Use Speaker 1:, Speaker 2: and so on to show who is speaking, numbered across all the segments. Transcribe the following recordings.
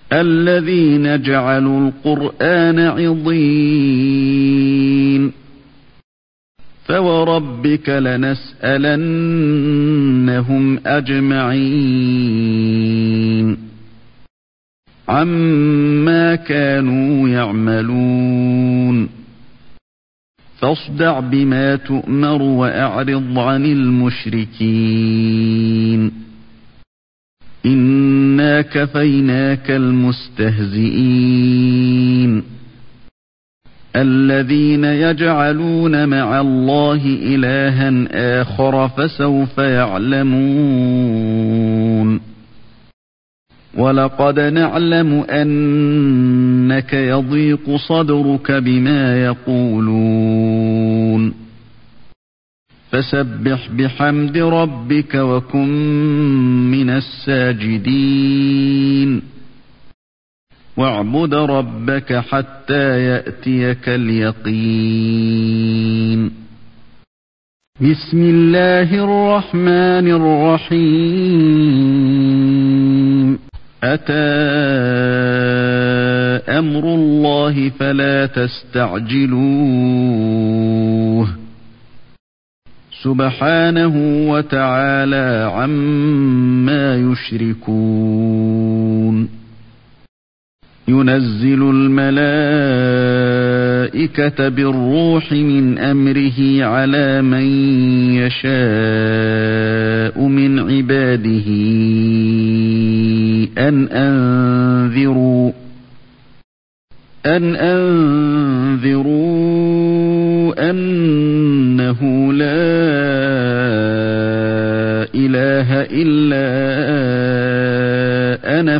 Speaker 1: الذين جعلوا القرآن عضين فوربك لنسألنهم أجمعين عما كانوا يعملون فاصدع بما تؤمر وأعرض عن المشركين إنا كفيناك المستهزئين الذين يجعلون مع الله إلها آخر فسوف يعلمون ولقد نعلم أنك يضيق صدرك بما يقولون فسبح بحمد ربك وكن من الساجدين واعبد ربك حتى يأتيك اليقين بسم الله الرحمن الرحيم أتى أمر الله فلا تستعجلوه سبحانه وتعالى عما يشركون ينزل الملائكة بالروح من أمره على من يشاء من عباده أن أنذروا أنه لا إله إلا أنا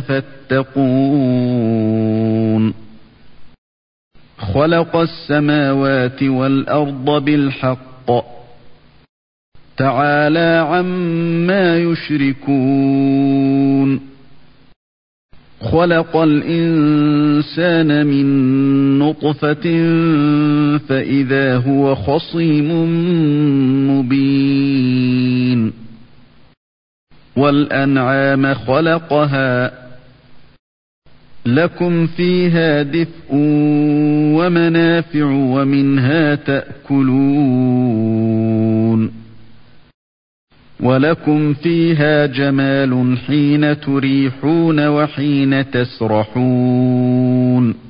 Speaker 1: فاتقون خلق السماوات والأرض بالحق تعالى عما يشركون خلق الإنسان من نطفة فإذا هو خصيم مبين والأنعام خلقها لكم فيها دفء ومنافع ومنها تأكلون ولكم فيها جمال حين تريحون وحين تسرحون